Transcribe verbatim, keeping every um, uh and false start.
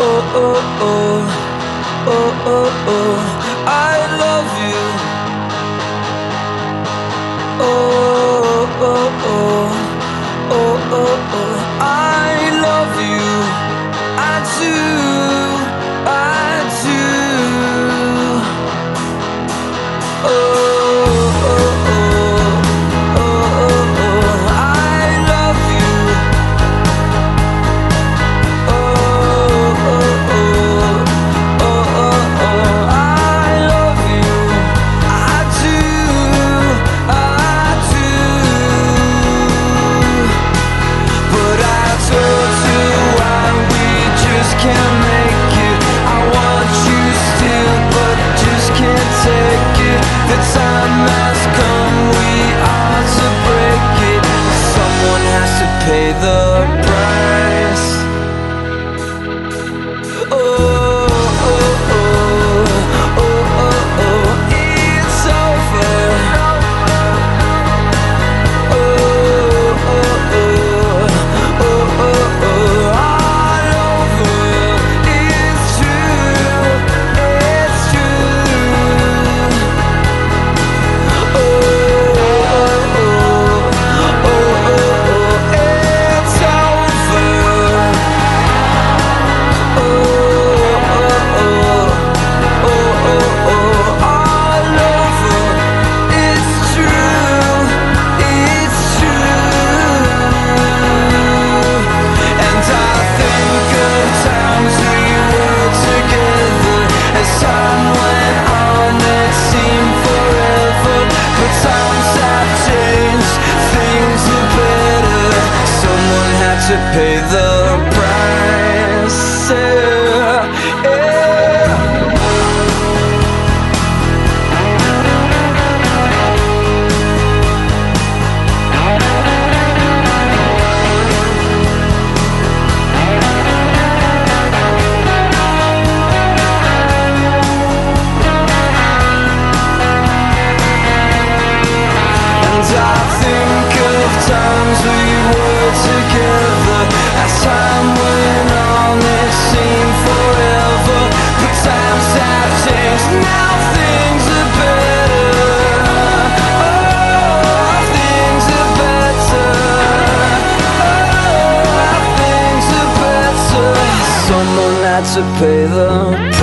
oh, oh, oh, oh, oh, oh, I love you. Oh, oh, oh, oh, oh, oh, I love you. I do, I do. Oh, oh, oh, oh, oh, oh, I love you. Oh, oh, oh, oh, oh, oh, I love you. I do, I do. But I told you why we just can't make it. I want you still, but just can't take it. The time has come, we are to break it. Someone has to pay the price. Oh, oh, oh, oh, oh, oh, it's over. Oh, oh, oh, oh, oh, oh, all over. It's true, it's true. Oh, oh, oh, oh, oh, oh, it's over. Oh, oh, oh, oh, oh, all over. It's true, it's true. And I think of times we were together. As time went on, it seemed forever. But times have changed, things are better. Someone had to pay the price. Yeah, yeah. And I think of times we were together. As time went on, it seemed forever. But times have changed, now things are better. Oh, things are better. Oh, things are better. Someone had to pay the